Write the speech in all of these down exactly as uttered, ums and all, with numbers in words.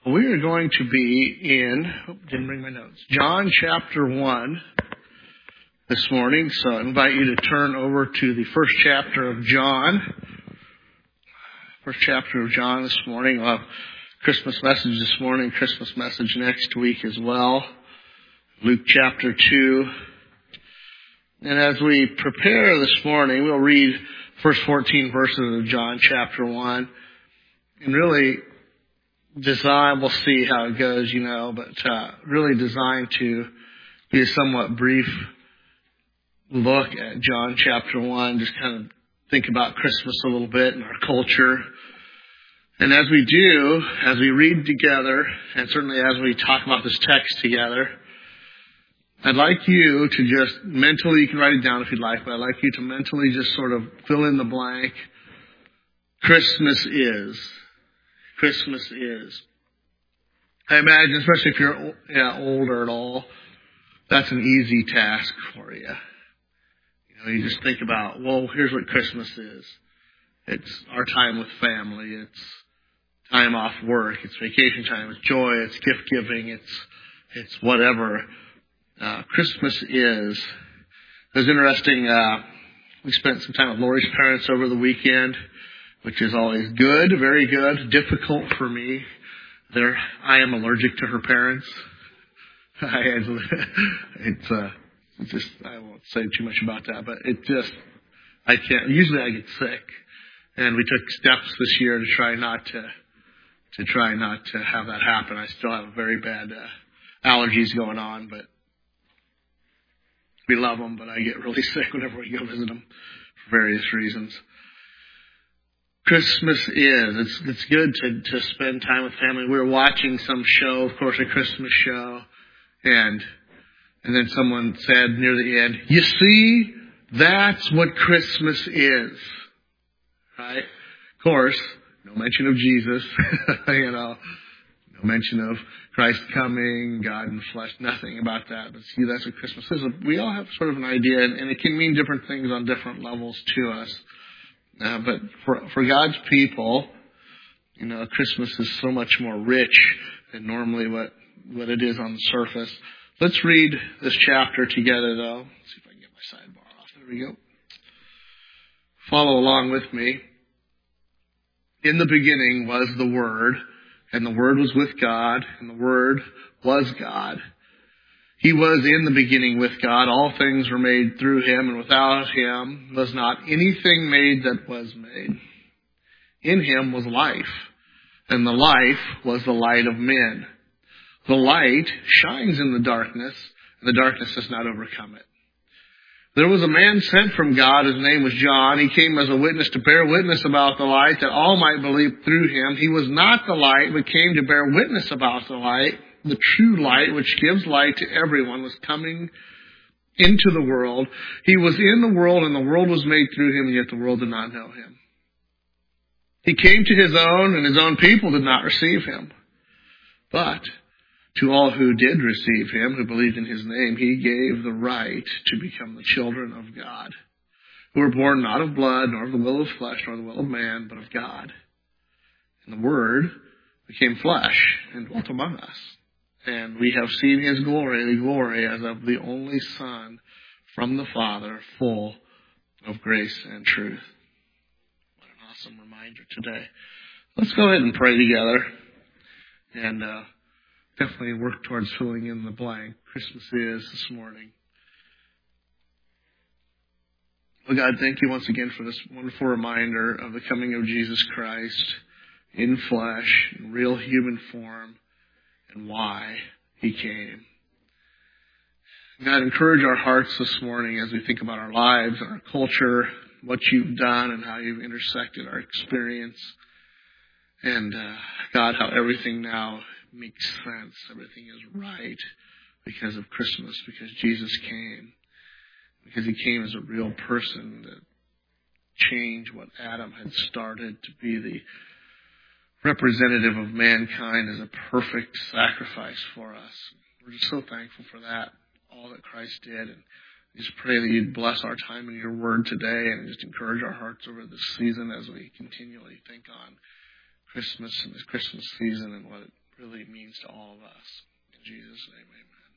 We are going to be in, oh, didn't bring my notes, John chapter one this morning. So I invite you to turn over to the first chapter of John. First chapter of John this morning. We'll have Christmas message this morning, Christmas message next week as well. Luke chapter two. And as we prepare this morning, we'll read first fourteen verses of John chapter one. And really design, we'll see how it goes, you know, but uh, really designed to be a somewhat brief look at John chapter one, just kind of think about Christmas a little bit and our culture. And as we do, as we read together, and certainly as we talk about this text together, I'd like you to just mentally, you can write it down if you'd like, but I'd like you to mentally just sort of fill in the blank. Christmas is. Christmas is. I imagine, especially if you're yeah, older at all, that's an easy task for you. You know, you just think about, well, here's what Christmas is. It's our time with family. It's time off work. It's vacation time. It's joy. It's gift giving. It's it's whatever. Uh, Christmas is. It was interesting. Uh, we spent some time with Lori's parents over the weekend, which is always good, very good. Difficult for me. There, I am allergic to her parents. I, it's, uh, it's just, I won't say too much about that, but it just, I can't, usually I get sick. And we took steps this year to try not to, to try not to have that happen. I still have very bad, uh, allergies going on, but we love them, but I get really sick whenever we go visit them for various reasons. Christmas is. It's it's good to, to spend time with family. We were watching some show, of course, a Christmas show, and and then someone said near the end, "You see, that's what Christmas is." Right? Of course, no mention of Jesus, you know, no mention of Christ coming, God in flesh, nothing about that. But see, that's what Christmas is. We all have sort of an idea, and, and it can mean different things on different levels to us. Uh, but for for God's people, you know, Christmas is so much more rich than normally what, what it is on the surface. Let's read this chapter together, though. Let's see if I can get my sidebar off. There we go. Follow along with me. In the beginning was the Word, and the Word was with God, and the Word was God. He was in the beginning with God. All things were made through Him, and without Him was not anything made that was made. In Him was life, and the life was the light of men. The light shines in the darkness, and the darkness has not overcome it. There was a man sent from God. His name was John. He came as a witness to bear witness about the light, that all might believe through him. He was not the light, but came to bear witness about the light. The true light, which gives light to everyone, was coming into the world. He was in the world, and the world was made through him, and yet the world did not know him. He came to his own, and his own people did not receive him. But to all who did receive him, who believed in his name, he gave the right to become the children of God, who were born not of blood, nor of the will of flesh, nor the will of man, but of God. And the Word became flesh and dwelt among us. And we have seen his glory, the glory as of the only Son from the Father, full of grace and truth. What an awesome reminder today. Let's go ahead and pray together and uh, definitely work towards filling in the blank. Christmas is this morning. Well, God, thank you once again for this wonderful reminder of the coming of Jesus Christ in flesh, in real human form, and why he came. God, encourage our hearts this morning as we think about our lives and our culture, what you've done and how you've intersected our experience. And uh, God, how everything now makes sense. Everything is right because of Christmas, because Jesus came. Because he came as a real person that changed what Adam had started to be the representative of mankind as a perfect sacrifice for us. We're just so thankful for that, all that Christ did. And we just pray that you'd bless our time in your word today and just encourage our hearts over this season as we continually think on Christmas and this Christmas season and what it really means to all of us. In Jesus' name, amen.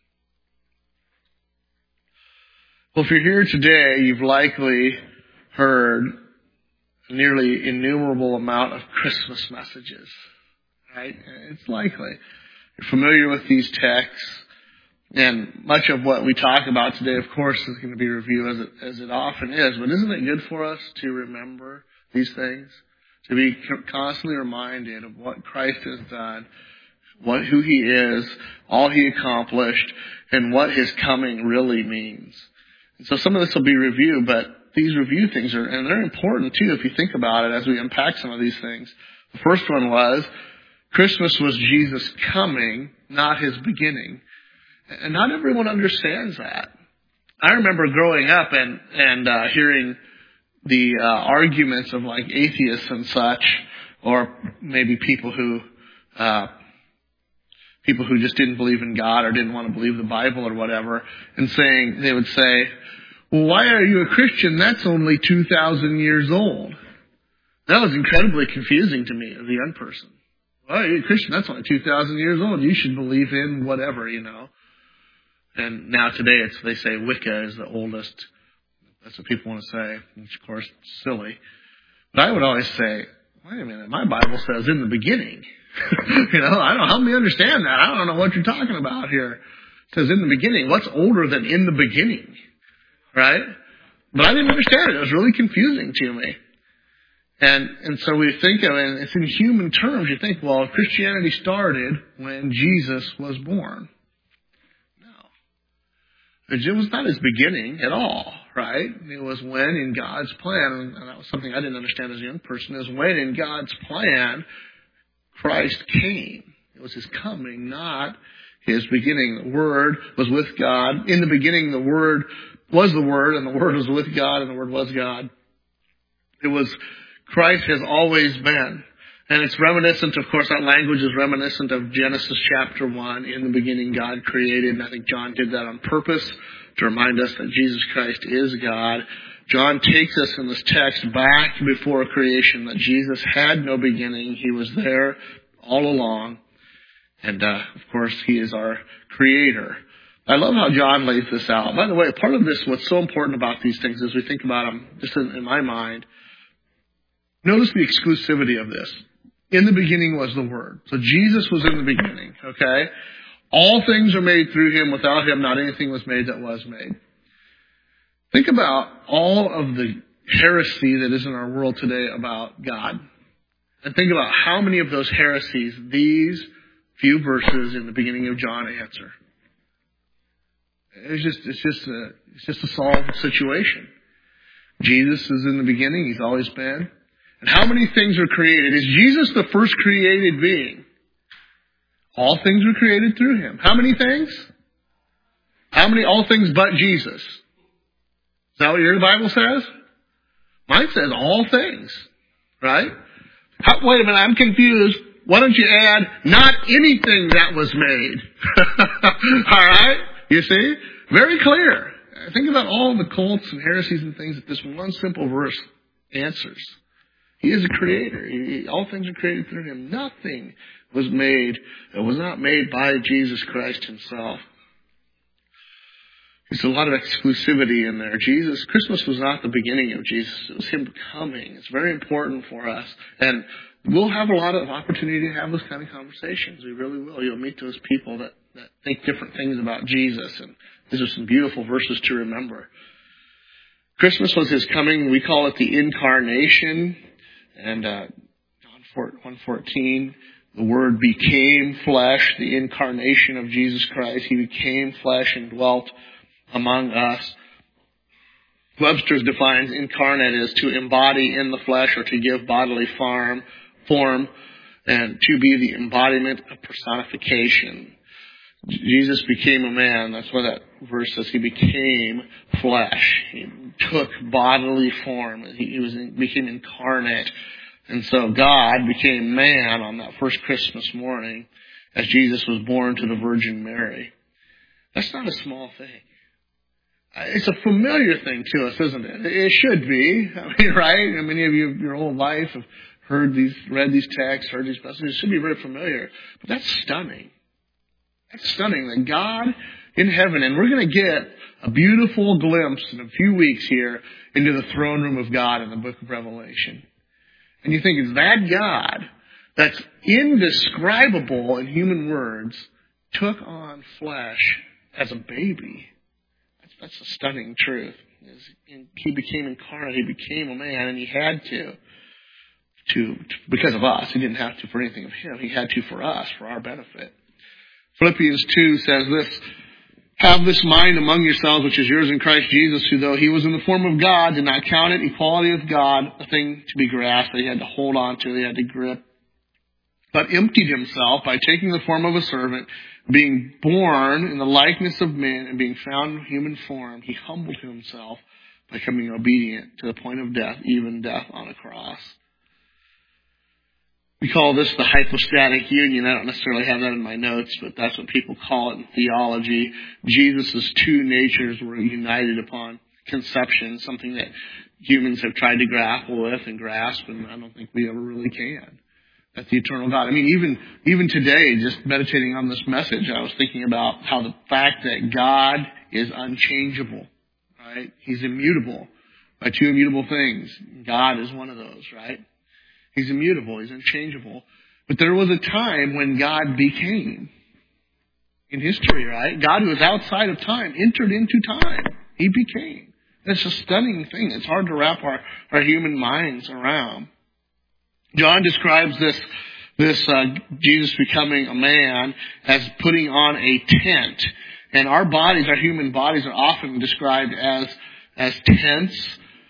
Well, if you're here today, you've likely heard a nearly innumerable amount of Christmas messages, right? It's likely. You're familiar with these texts, and much of what we talk about today, of course, is going to be reviewed as it, as it often is. But isn't it good for us to remember these things? To be constantly reminded of what Christ has done, what who He is, all He accomplished, and what His coming really means. And so some of this will be reviewed, but these review things are, and they're important too if you think about it as we unpack some of these things. The first one was, Christmas was Jesus' coming, not His beginning. And not everyone understands that. I remember growing up and, and uh, hearing the uh, arguments of like atheists and such, or maybe people who uh, people who just didn't believe in God or didn't want to believe the Bible or whatever, and saying they would say, "Well, why are you a Christian? That's only two thousand years old." That was incredibly confusing to me as a young person. Why are you a Christian? That's only two thousand years old. You should believe in whatever, you know. And now today it's they say Wicca is the oldest. That's what people want to say, which of course is silly. But I would always say, wait a minute, my Bible says in the beginning. you know, I don't help me understand that. I don't know what you're talking about here. It says in the beginning. What's older than in the beginning? Right? But I didn't understand it. It was really confusing to me. And and so we think of it, and it's in human terms. You think, well, Christianity started when Jesus was born. It was not His beginning at all, right? It was when in God's plan, and that was something I didn't understand as a young person, is when in God's plan Christ came. It was His coming, not His beginning. The Word was with God. In the beginning, the Word was the Word, and the Word was with God, and the Word was God. It was, Christ has always been. And it's reminiscent, of course, that language is reminiscent of Genesis chapter one. In the beginning, God created, and I think John did that on purpose to remind us that Jesus Christ is God. John takes us in this text back before creation, that Jesus had no beginning. He was there all along. And, uh, of course, He is our Creator. I love how John lays this out. By the way, part of this, what's so important about these things as we think about them, just in, in my mind, notice the exclusivity of this. In the beginning was the Word. So Jesus was in the beginning, okay? All things are made through Him. Without Him, not anything was made that was made. Think about all of the heresy that is in our world today about God. And think about how many of those heresies these few verses in the beginning of John answer. It's just, it's just a, it's just a solved situation. Jesus is in the beginning. He's always been. And how many things are created? Is Jesus the first created being? All things were created through Him. How many things? How many? All things but Jesus. Is that what your Bible says? Mine says all things. Right? How, wait a minute, I'm confused. Why don't you add not anything that was made? Alright? You see? Very clear. Think about all the cults and heresies and things that this one simple verse answers. He is a creator. He, all things are created through Him. Nothing was made that was not made by Jesus Christ Himself. There's a lot of exclusivity in there. Jesus, Christmas was not the beginning of Jesus. It was Him coming. It's very important for us. And we'll have a lot of opportunity to have those kind of conversations. We really will. You'll meet those people that, that think different things about Jesus. And these are some beautiful verses to remember. Christmas was His coming. We call it the incarnation. And uh, John one fourteen, the Word became flesh, the incarnation of Jesus Christ. He became flesh and dwelt among us. Webster's defines incarnate as to embody in the flesh or to give bodily form, form and to be the embodiment of personification. Jesus became a man. That's what that verse says. He became flesh. He took bodily form. He, he was became incarnate. And so God became man on that first Christmas morning as Jesus was born to the Virgin Mary. That's not a small thing. It's a familiar thing to us, isn't it? It should be. I mean, right? I mean, many of you your whole life have heard these, read these texts, heard these messages. It should be very familiar. But that's stunning. That's stunning that God in heaven, and we're going to get a beautiful glimpse in a few weeks here into the throne room of God in the book of Revelation. And you think, is that God that's indescribable in human words took on flesh as a baby? That's, that's a stunning truth. He became incarnate. He became a man, and he had to, to, to because of us. He didn't have to for anything of him. He had to for us, for our benefit. Philippians two says this, have this mind among yourselves, which is yours in Christ Jesus, who though he was in the form of God, did not count it equality with God a thing to be grasped that he had to hold on to, he had to grip, but emptied himself by taking the form of a servant, being born in the likeness of men and being found in human form, he humbled himself by becoming obedient to the point of death, even death on a cross. We call this the hypostatic union. I don't necessarily have that in my notes, but that's what people call it in theology. Jesus' two natures were united upon conception, something that humans have tried to grapple with and grasp, and I don't think we ever really can. That's the eternal God. I mean, even even today, just meditating on this message, I was thinking about how the fact that God is unchangeable, right? He's immutable by two immutable things. God is one of those, right? He's immutable. He's unchangeable. But there was a time when God became. In history, right? God who was outside of time entered into time. He became. That's a stunning thing. It's hard to wrap our, our human minds around. John describes this, this uh, Jesus becoming a man as putting on a tent. And our bodies, our human bodies, are often described as, as tents,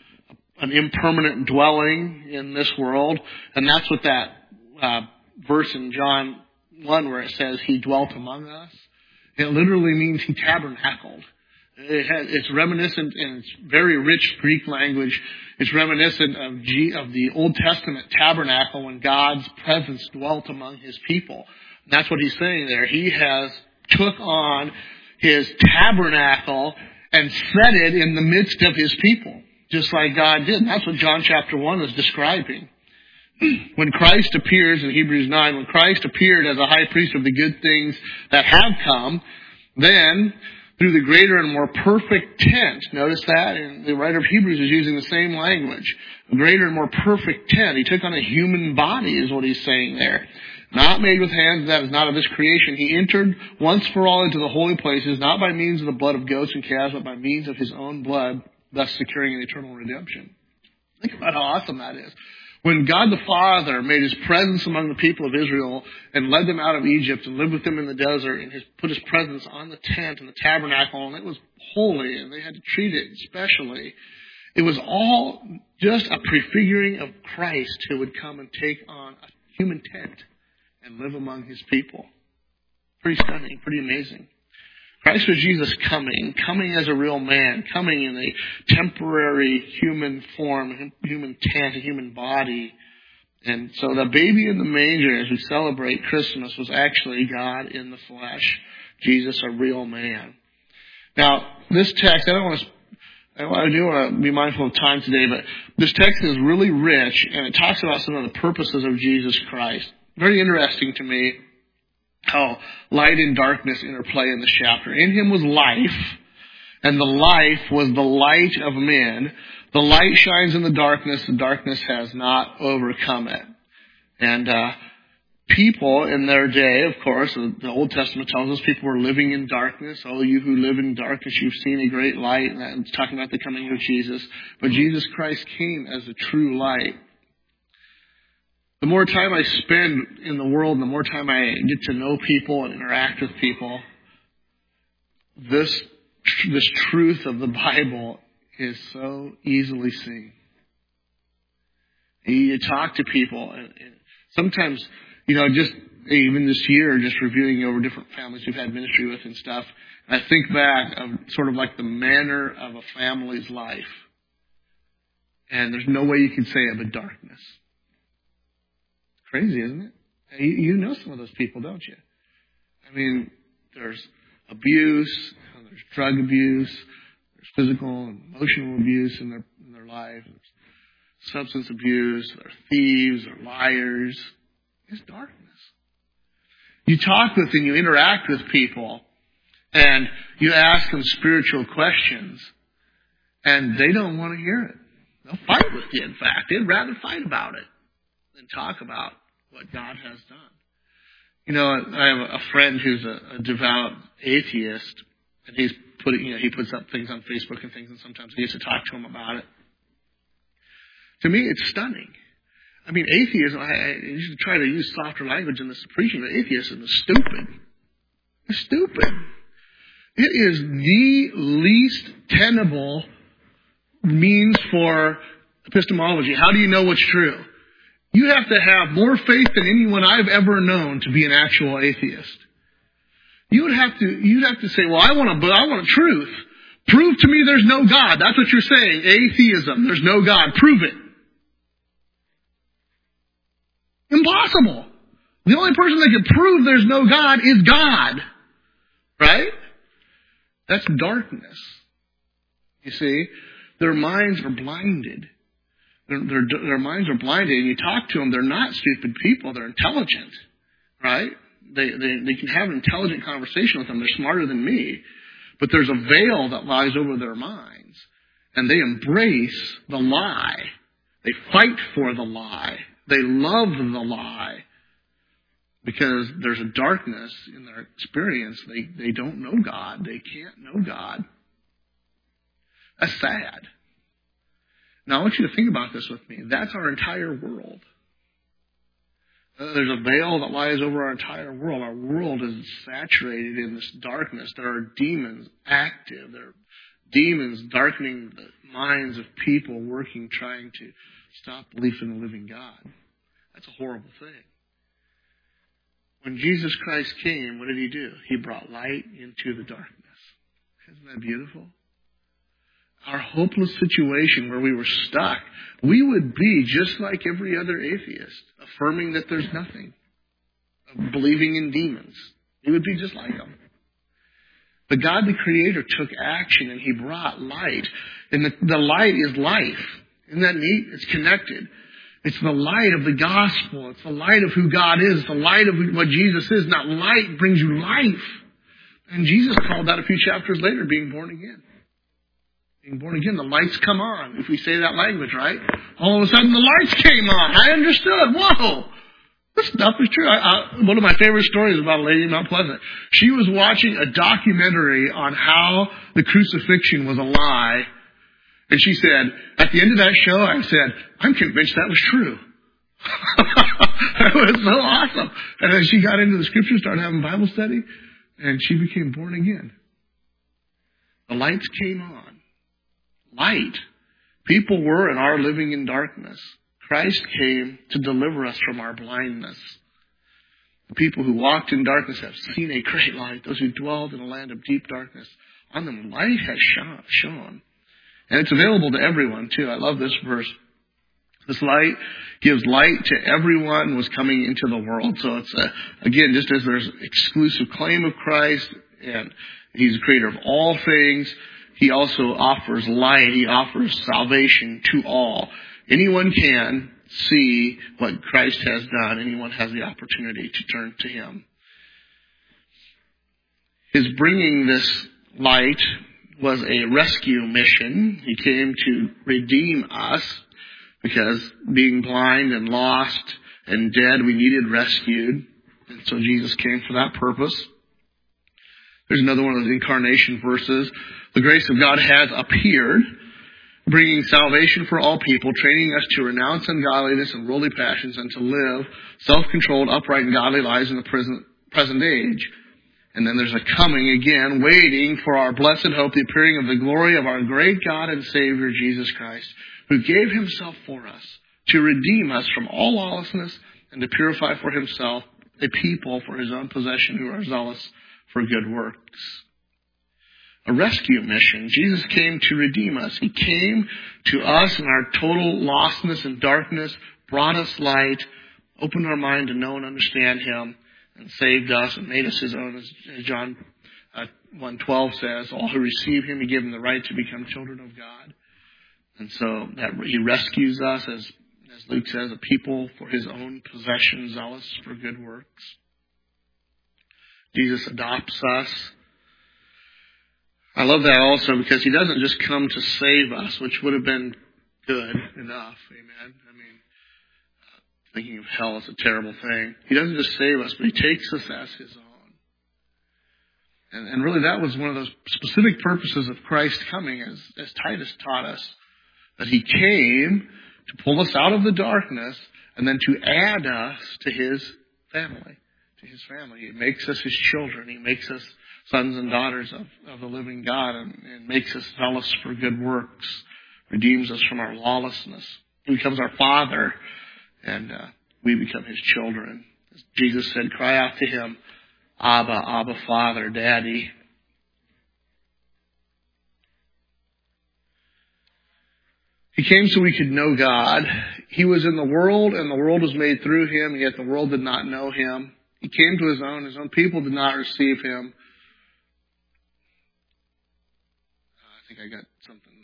an impermanent dwelling in this world. And that's what that uh, verse in John one where it says he dwelt among us. It literally means he tabernacled. It has, it's reminiscent, and it's very rich Greek language. It's reminiscent of, G, of the Old Testament tabernacle when God's presence dwelt among his people. And that's what he's saying there. He has took on his tabernacle and set it in the midst of his people, just like God did. And that's what John chapter one is describing. When Christ appears in Hebrews nine, when Christ appeared as a high priest of the good things that have come, then through the greater and more perfect tent, notice that, and the writer of Hebrews is using the same language, a greater and more perfect tent. He took on a human body is what he's saying there. Not made with hands, that is not of this creation. He entered once for all into the holy places, not by means of the blood of goats and calves, but by means of his own blood, thus securing an eternal redemption. Think about how awesome that is. When God the Father made his presence among the people of Israel and led them out of Egypt and lived with them in the desert and his, put his presence on the tent and the tabernacle, and it was holy and they had to treat it specially. It was all just a prefiguring of Christ who would come and take on a human tent and live among his people. Pretty stunning, pretty amazing. Christ was Jesus coming, coming as a real man, coming in a temporary human form, human tent, a human body. And so the baby in the manger, as we celebrate Christmas, was actually God in the flesh. Jesus, a real man. Now, this text, I don't want to, I do want to be mindful of time today, but this text is really rich, and it talks about some of the purposes of Jesus Christ. Very interesting to me how light and darkness interplay in this chapter. In him was life, and the life was the light of men. The light shines in the darkness, the darkness has not overcome it. And uh people in their day, of course, the Old Testament tells us people were living in darkness. Oh, you who live in darkness, you've seen a great light. And it's talking about the coming of Jesus. But Jesus Christ came as the true light. The more time I spend in the world, the more time I get to know people and interact with people, this this truth of the Bible is so easily seen. You talk to people, and sometimes, you know, just even this year, just reviewing over different families we've had ministry with and stuff, I think back of sort of like the manner of a family's life. And there's no way you can say it but darkness. Crazy, isn't it? You, you know some of those people, don't you? I mean, there's abuse, there's drug abuse, there's physical and emotional abuse in their in their life, there's substance abuse, they're thieves, they're liars. It's darkness. You talk with and you interact with people, and you ask them spiritual questions, and they don't want to hear it. They'll fight with you, in fact. They'd rather fight about it than talk about what God has done. You know, I have a friend who's a, a devout atheist, and he's putting, you know, he puts up things on Facebook and things, and sometimes I get to talk to him about it. To me, it's stunning. I mean, atheism, I, I usually try to use softer language in this preaching, but atheism is stupid. It's stupid. It is the least tenable means for epistemology. How do you know what's true? You have to have more faith than anyone I've ever known to be an actual atheist. You would have to, you'd have to say, well, I want a, I want a truth. Prove to me there's no God. That's what you're saying. Atheism. There's no God. Prove it. Impossible. The only person that can prove there's no God is God. Right? That's darkness. You see, their minds are blinded. Their, their, their minds are blinded, and you talk to them, they're not stupid people. They're intelligent. Right? They, they, they can have an intelligent conversation with them. They're smarter than me. But there's a veil that lies over their minds. And they embrace the lie. They fight for the lie. They love the lie. Because there's a darkness in their experience. They, they don't know God. They can't know God. That's sad. Now I want you to think about this with me. That's our entire world. Uh, there's a veil that lies over our entire world. Our world is saturated in this darkness. There are demons active. There are demons darkening the minds of people working, trying to stop belief in the living God. That's a horrible thing. When Jesus Christ came, what did he do? He brought light into the darkness. Isn't that beautiful? Our hopeless situation where we were stuck, we would be just like every other atheist, affirming that there's nothing, believing in demons. We would be just like them. But God the Creator took action and he brought light. And the, the light is life. Isn't that neat? It's connected. It's the light of the gospel. It's the light of who God is. It's the light of what Jesus is. Now, light brings you life. And Jesus called that a few chapters later being born again. Being born again, the lights come on. If we say that language, right? All of a sudden, the lights came on. I understood. Whoa! This stuff is true. I, I, one of my favorite stories about a lady in Mount Pleasant. She was watching a documentary on how the crucifixion was a lie. And she said, at the end of that show, I said, I'm convinced that was true. That was so awesome. And then she got into the scriptures, started having Bible study, and she became born again. The lights came on. Light. People were and are living in darkness. Christ came to deliver us from our blindness. The people who walked in darkness have seen a great light. Those who dwelled in a land of deep darkness, on them light has shone. And it's available to everyone, too. I love this verse. This light gives light to everyone who was coming into the world. So it's, a, again, just as there's exclusive claim of Christ, and he's the creator of all things, he also offers light. He offers salvation to all. Anyone can see what Christ has done. Anyone has the opportunity to turn to him. His bringing this light was a rescue mission. He came to redeem us because being blind and lost and dead, we needed rescued. And so Jesus came for that purpose. There's another one of those incarnation verses. The grace of God has appeared, bringing salvation for all people, training us to renounce ungodliness and worldly passions and to live self-controlled, upright, and godly lives in the present, present age. And then there's a coming again, waiting for our blessed hope, the appearing of the glory of our great God and Savior, Jesus Christ, who gave himself for us to redeem us from all lawlessness and to purify for himself a people for his own possession who are zealous for good works. A rescue mission. Jesus came to redeem us. He came to us in our total lostness and darkness, brought us light, opened our mind to know and understand him, and saved us and made us his own, as John uh, one twelve says. All who receive him, he gave them the right to become children of God. And so that he rescues us, as, as Luke says, a people for his own possession, zealous for good works. Jesus adopts us. I love that also because he doesn't just come to save us, which would have been good enough. Amen. I mean, thinking of hell is a terrible thing. He doesn't just save us, but he takes us as his own. And, and really that was one of those specific purposes of Christ coming, as, as Titus taught us, that he came to pull us out of the darkness and then to add us to his family, to his family. He makes us his children. He makes us sons and daughters of, of the living God, and, and makes us zealous for good works, redeems us from our lawlessness. He becomes our Father, and uh, we become his children. As Jesus said, cry out to him, Abba, Abba, Father, Daddy. He came so we could know God. He was in the world, and the world was made through him, yet the world did not know him. He came to his own. His own people did not receive him. I think I got something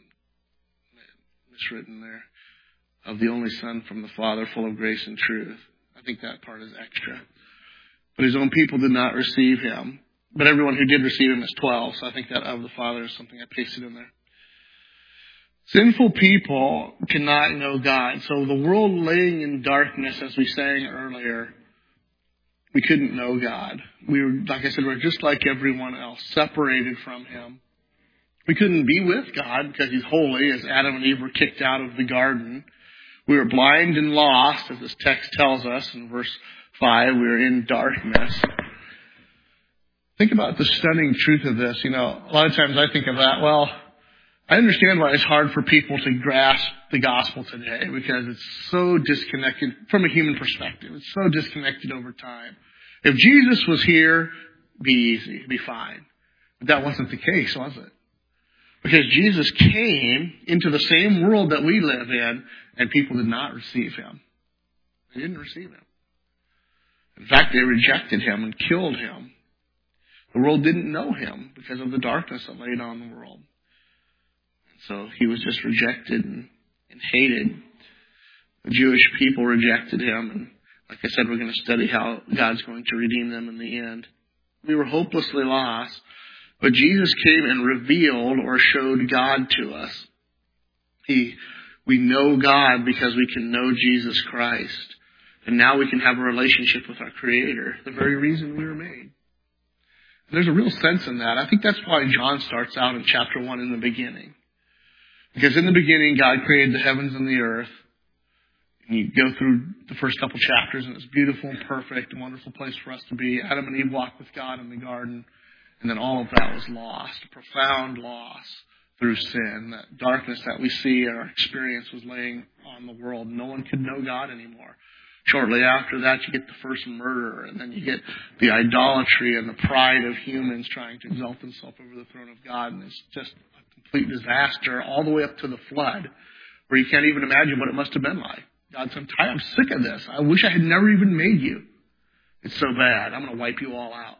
miswritten there. Of the only Son from the Father, full of grace and truth. I think that part is extra. But his own people did not receive him. But everyone who did receive him is twelve. So I think that of the Father is something I pasted in there. Sinful people cannot know God. So the world laying in darkness, as we sang earlier, we couldn't know God. We were, like I said, we were just like everyone else, separated from him. We couldn't be with God because he's holy, as Adam and Eve were kicked out of the garden. We were blind and lost, as this text tells us in verse five. We were in darkness. Think about the stunning truth of this. You know, a lot of times I think of that, well, I understand why it's hard for people to grasp the gospel today, because it's so disconnected from a human perspective. It's so disconnected over time. If Jesus was here, it'd be easy, it'd be fine. But that wasn't the case, was it? Because Jesus came into the same world that we live in, and people did not receive him. They didn't receive him. In fact, they rejected him and killed him. The world didn't know him because of the darkness that laid on the world. And so he was just rejected and, and hated. The Jewish people rejected him, and like I said, we're going to study how God's going to redeem them in the end. We were hopelessly lost. But Jesus came and revealed or showed God to us. He, we know God because we can know Jesus Christ. And now we can have a relationship with our Creator, the very reason we were made. There's a real sense in that. I think that's why John starts out in chapter one in the beginning. Because in the beginning, God created the heavens and the earth. And you go through the first couple chapters, and it's beautiful and perfect, a wonderful place for us to be. Adam and Eve walked with God in the garden. And then all of that was lost, a profound loss through sin. That darkness that we see in our experience was laying on the world. No one could know God anymore. Shortly after that, you get the first murder, and then you get the idolatry and the pride of humans trying to exalt themselves over the throne of God. And it's just a complete disaster all the way up to the flood, where you can't even imagine what it must have been like. God said, I'm, I'm sick of this. I wish I had never even made you. It's so bad. I'm going to wipe you all out.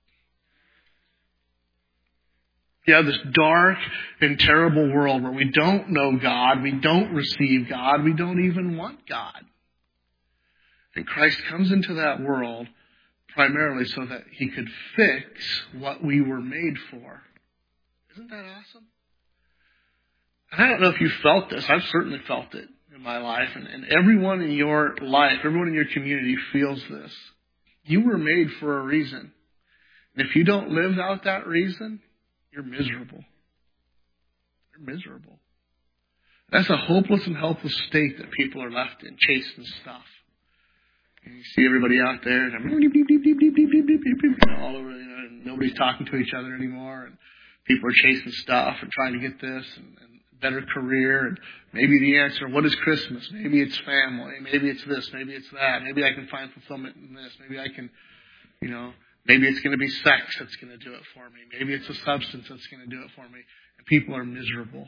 Yeah, this dark and terrible world where we don't know God, we don't receive God, we don't even want God. And Christ comes into that world primarily so that he could fix what we were made for. Isn't that awesome? And I don't know if you felt this. I've certainly felt it in my life. And, and everyone in your life, everyone in your community feels this. You were made for a reason. And if you don't live out that reason, you're miserable. You're miserable. That's a hopeless and helpless state that people are left in, chasing stuff. And you see everybody out there, and all over, you know, and nobody's talking to each other anymore, and people are chasing stuff and trying to get this and, and better career, and maybe the answer, what is Christmas? Maybe it's family, maybe it's this, maybe it's that, maybe I can find fulfillment in this, maybe I can, you know, maybe it's going to be sex that's going to do it for me. Maybe it's a substance that's going to do it for me. And people are miserable.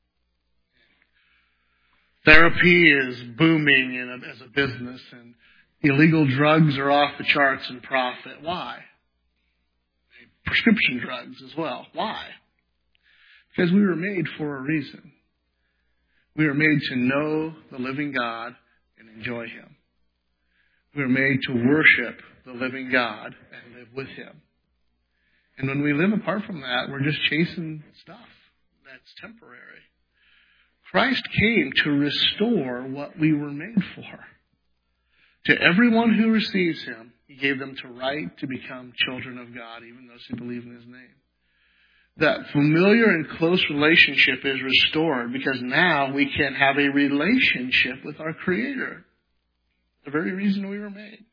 Therapy is booming in a, as a business, and illegal drugs are off the charts in profit. Why? Prescription drugs as well. Why? Because we were made for a reason. We were made to know the living God and enjoy him. We were made to worship the living God and live with him. And when we live apart from that, we're just chasing stuff that's temporary. Christ came to restore what we were made for. To everyone who receives him, he gave them to right to become children of God, even those who believe in his name. That familiar and close relationship is restored because now we can have a relationship with our Creator. The very reason we were made.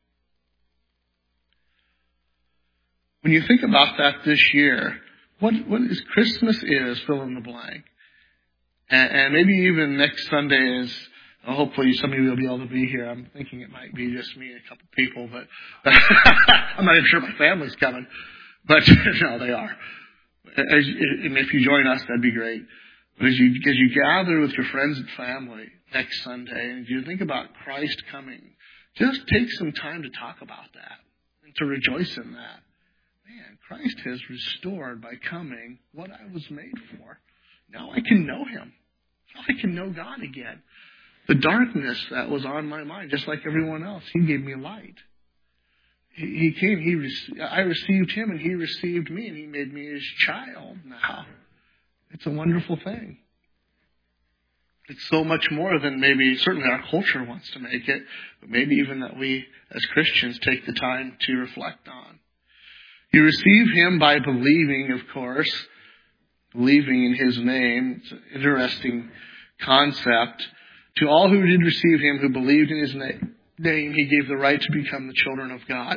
When you think about that this year, what, what is Christmas is, fill in the blank. And, and maybe even next Sunday is, well, hopefully some of you will be able to be here. I'm thinking it might be just me and a couple people, but I'm not even sure my family's coming. But no, they are. As, and if you join us, that'd be great. But as you, as you gather with your friends and family next Sunday, and you think about Christ coming, just take some time to talk about that and to rejoice in that. Man, Christ has restored by coming what I was made for. Now I can know him. Now I can know God again. The darkness that was on my mind, just like everyone else, he gave me light. He came, he re- I received him and he received me and he made me his child now. It's a wonderful thing. It's so much more than maybe, certainly our culture wants to make it, but maybe even that we as Christians take the time to reflect on. You receive him by believing, of course, believing in his name. It's an interesting concept. To all who did receive him, who believed in his name, name, he gave the right to become the children of God.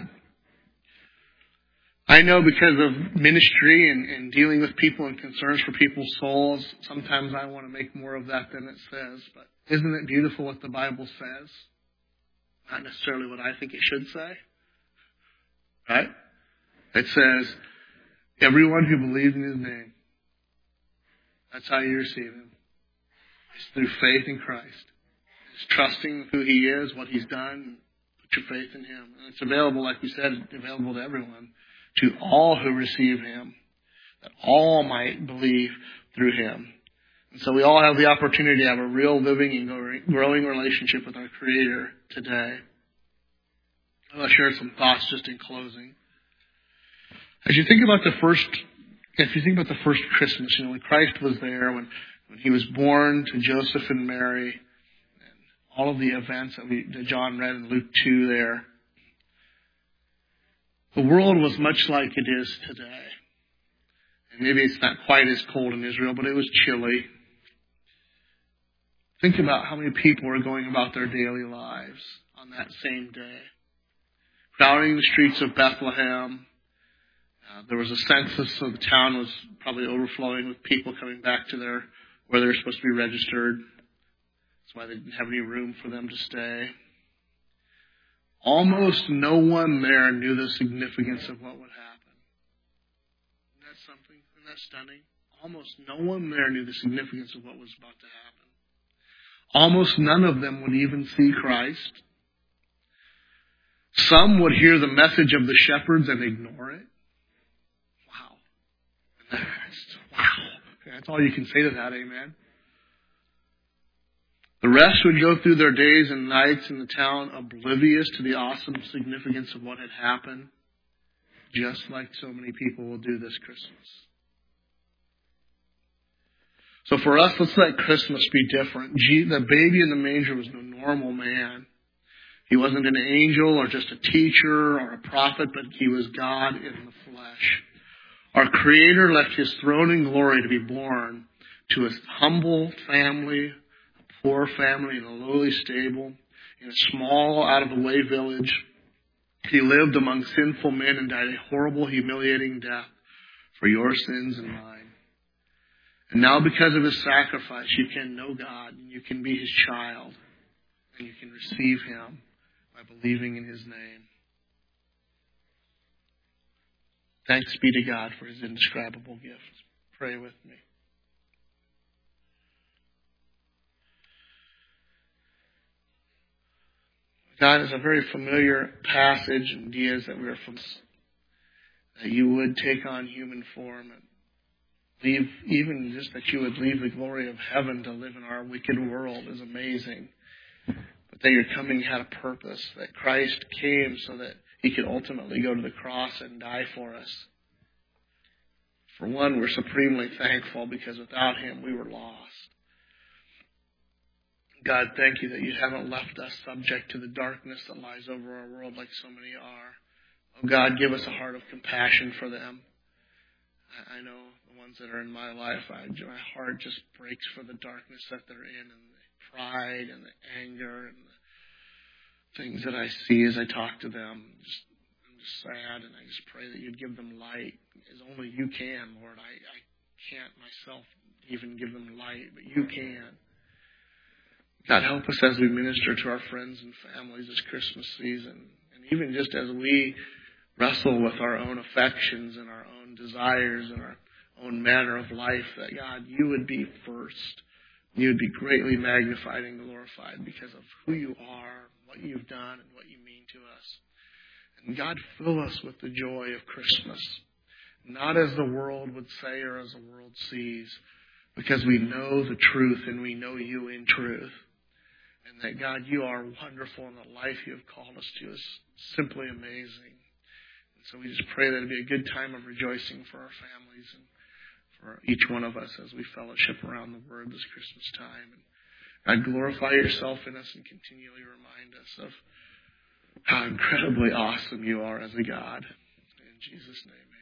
I know because of ministry and, and dealing with people and concerns for people's souls, sometimes I want to make more of that than it says. But isn't it beautiful what the Bible says? Not necessarily what I think it should say. Right? It says, everyone who believes in his name, that's how you receive him. It's through faith in Christ. It's trusting who he is, what he's done. Put your faith in him. And it's available, like we said, available to everyone. To all who receive him. That all might believe through him. And so we all have the opportunity to have a real living and growing relationship with our Creator today. I want to share some thoughts just in closing. As you think about the first, if you think about the first Christmas, you know, when Christ was there, when, when he was born to Joseph and Mary, and all of the events that, we, that John read in Luke two there, the world was much like it is today. And maybe it's not quite as cold in Israel, but it was chilly. Think about how many people were going about their daily lives on that same day. Crowding the streets of Bethlehem. Uh, there was a census, so the town was probably overflowing with people coming back to their where they were supposed to be registered. That's why they didn't have any room for them to stay. Almost no one there knew the significance of what would happen. Isn't that something? Isn't that stunning? Almost no one there knew the significance of what was about to happen. Almost none of them would even see Christ. Some would hear the message of the shepherds and ignore it. Wow. That's, wow. That's all you can say to that, amen? The rest would go through their days and nights in the town oblivious to the awesome significance of what had happened, just like so many people will do this Christmas. So for us, let's let Christmas be different. The baby in the manger was no normal man. He wasn't an angel or just a teacher or a prophet, but he was God in the flesh. Our Creator left his throne and glory to be born to a humble family, poor family in a lowly stable, in a small, out-of-the-way village. He lived among sinful men and died a horrible, humiliating death for your sins and mine. And now because of his sacrifice, you can know God, and you can be his child, and you can receive him by believing in his name. Thanks be to God for his indescribable gift. Pray with me. God, is a very familiar passage and ideas that we are from, that you would take on human form and leave, even just that you would leave the glory of heaven to live in our wicked world is amazing. But that your coming had a purpose, that Christ came so that he could ultimately go to the cross and die for us. For one, we're supremely thankful because without him we were lost. God, thank you that you haven't left us subject to the darkness that lies over our world like so many are. Oh God, give us a heart of compassion for them. I know the ones that are in my life, I, my heart just breaks for the darkness that they're in, and the pride and the anger and the things that I see as I talk to them. Just, I'm just sad, and I just pray that you'd give them light, as only you can, Lord. I, I can't myself even give them light, but you can. God, help us as we minister to our friends and families this Christmas season, and even just as we wrestle with our own affections and our own desires and our own manner of life, that God, you would be first. You would be greatly magnified and glorified because of who you are, what you've done, and what you mean to us. And God, fill us with the joy of Christmas, not as the world would say or as the world sees, because we know the truth and we know you in truth. And that, God, you are wonderful, and the life you have called us to is simply amazing. And so we just pray that it be a good time of rejoicing for our families and for each one of us as we fellowship around the Word this Christmas time. And God, glorify yourself in us and continually remind us of how incredibly awesome you are as a God. In Jesus' name.